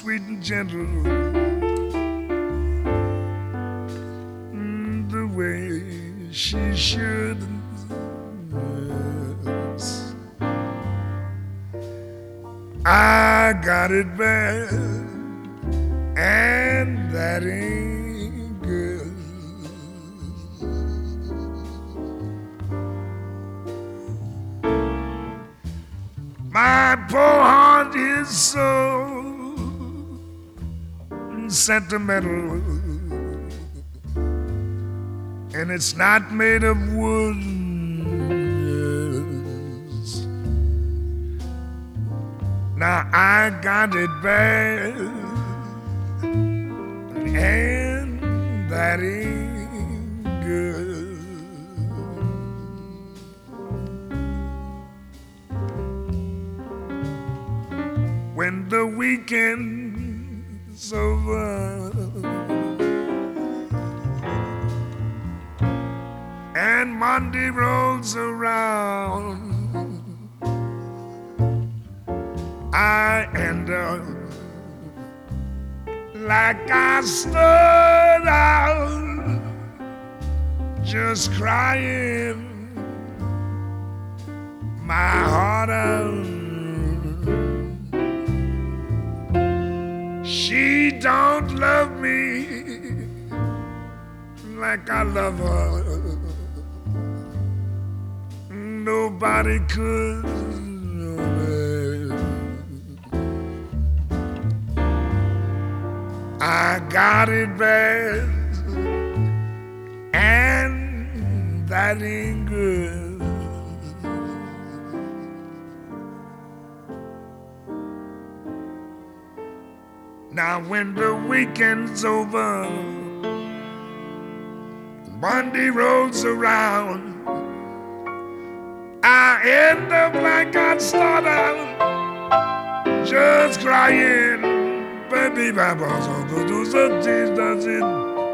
sweet and gentle, the way she should. Yes. I got it bad, and that ain't good. My poor heart is so sentimental, and it's not made of wood. Yes. Now I got it bad, and that ain't good. When the weekend's over and Monday rolls around, I end up like I stood out, just crying my heart out. She don't love me like I love her. Nobody could. I got it bad, and that ain't good. Now when the weekend's over, Monday rolls around, I end up like I start out, just crying. Baby, Papa's on the do something, does it?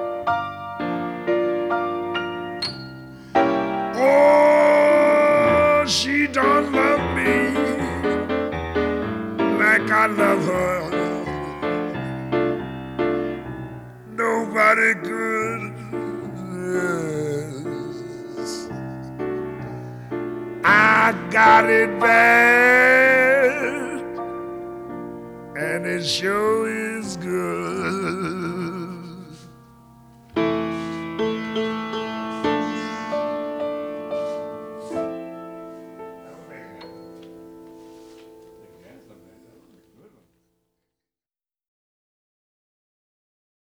Oh, she don't love me like I love her. Nobody could. Yes. I got it bad, and it sure is.